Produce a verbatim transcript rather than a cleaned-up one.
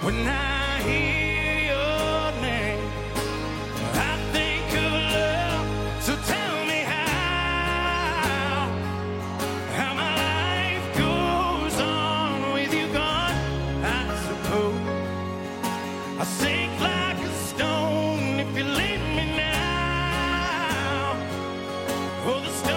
When I hear your name, I think of love. So tell me how, how my life goes on with you gone. I suppose I sink like a stone if you leave me now. Oh, the stone